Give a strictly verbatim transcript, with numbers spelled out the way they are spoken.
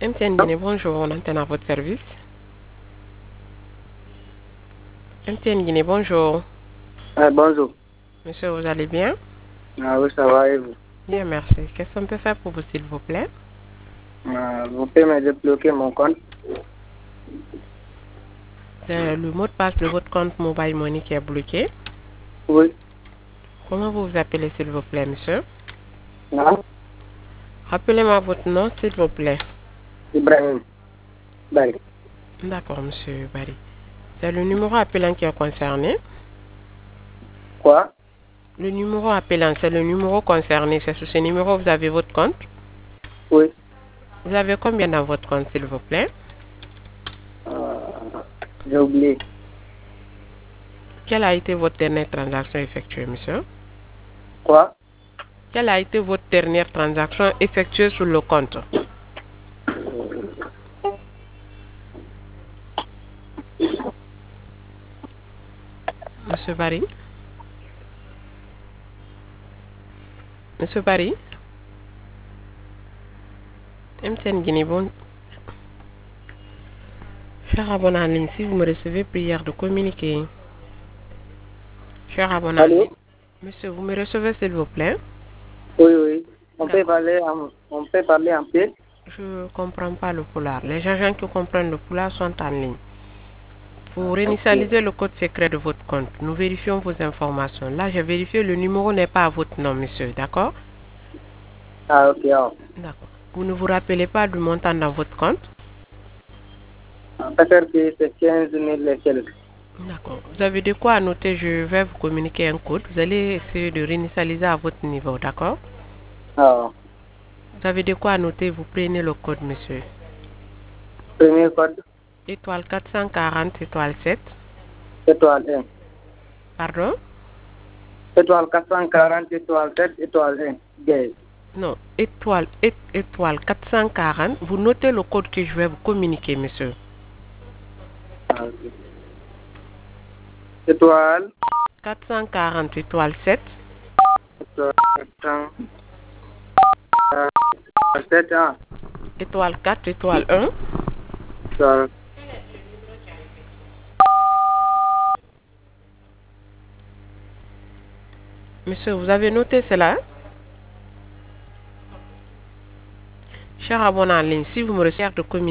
M T N Guinée, bonjour, on antenne à votre service. M T N Guinée, bonjour. Ah, bonjour. Monsieur, vous allez bien? Ah, oui, ça va et vous? Bien, merci. Qu'est-ce qu'on peut faire pour vous, s'il vous plaît? Ah, vous pouvez me débloquer mon compte? C'est le mot de passe de votre compte Mobile Money qui est bloqué. Oui. Comment vous vous appelez, s'il vous plaît, monsieur? Non? Rappelez-moi votre nom, s'il vous plaît. Ibrahim. Bari. D'accord, monsieur Barry. C'est le numéro appelant qui est concerné. Quoi? Le numéro appelant, c'est le numéro concerné. C'est sur ce numéro que vous avez votre compte. Oui. Vous avez combien dans votre compte, s'il vous plaît? Ah, j'ai oublié. Quelle a été votre dernière transaction effectuée, monsieur? Quoi? Quelle a été votre dernière transaction effectuée sur le compte? Monsieur Barry? Monsieur Barry? M T N Guinée, bon. Cher abonné en ligne, si vous me recevez, prière de communiquer. Cher abonné en Allô? ligne. Monsieur, vous me recevez, s'il vous plaît? Oui, oui. On peut D'accord. parler en, on peut parler en paix? Je ne comprends pas le poulard. Les gens qui comprennent le poulard sont en ligne. Pour Ok. réinitialiser le code secret de votre compte, nous vérifions vos informations. Là, j'ai vérifié, le numéro n'est pas à votre nom, monsieur. D'accord? Ah, ok. Ah. D'accord. Vous ne vous rappelez pas du montant dans votre compte? Peut-être que c'est quinze mille et quelques. D'accord. Vous avez de quoi noter, je vais vous communiquer un code. Vous allez essayer de réinitialiser à votre niveau, d'accord? Ah. Vous avez de quoi noter, vous prenez le code, monsieur. Premier code, Étoile quatre cent quarante, étoile sept. étoile un. Pardon? Étoile quatre cent quarante, étoile sept, étoile un. Gay. Non, étoile, é- étoile quatre cent quarante. Vous notez le code que je vais vous communiquer, monsieur. Ah, ok. Étoile, quatre cent quarante, étoile sept. étoile quatre cent sept, ah. Étoile quatre, étoile un. Étoile. Monsieur, vous avez noté cela? Cher abonné en ligne, si vous me recevez de communiquer,